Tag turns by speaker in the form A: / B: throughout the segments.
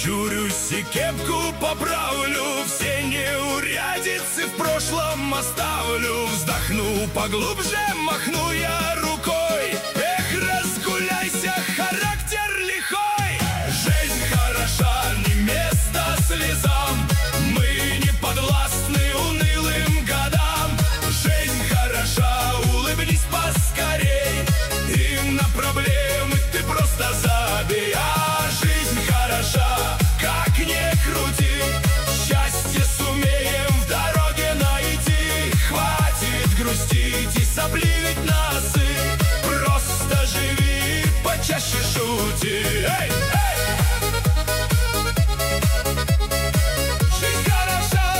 A: Прищурюсь и кепку поправлю, все неурядицы в прошлом оставлю. Вздохну поглубже, махну я рукой. Эх, разгуляйся, характер лихой. Жизнь хороша, не место слезам. Мы не подвластны унылым годам. Жизнь хороша, улыбнись поскорей. И на проблемы ты просто забей. А жизнь хороша, как ни крути, счастье сумеем в дороге найти. Хватит грустить и сопливить носы, просто живи, почаще шути. Эй, эй! Жизнь хороша,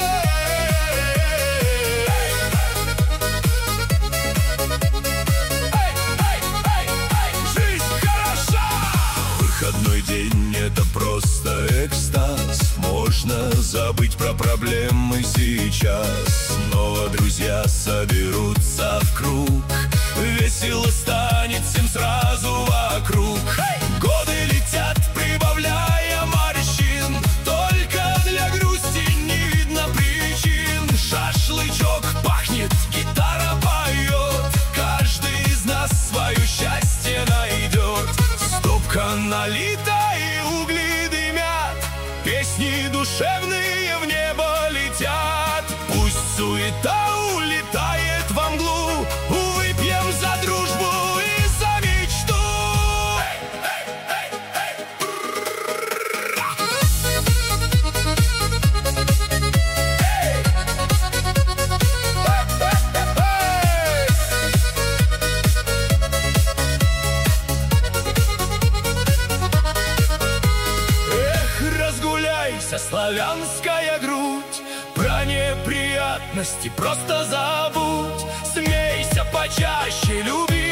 A: жизнь хороша. Выходной день — это просто экстаз. Можно забыть про проблемы сейчас. Снова друзья соберутся в круг. Весело станет всем сразу вокруг. Годы летят, прибавляя морщин. Только для грусти не видно причин. Шашлычок пахнет, гитара поет. Каждый из нас свое счастье найдет. Стопка налита и угли дымят. Песни душевные в небо летят. Пусть суета улетает во мглу. Выпьем за дружбу и за мечту. Эх, разгуляйся, славянская грудь. Про неприятности просто забудь. Смейся почаще, люби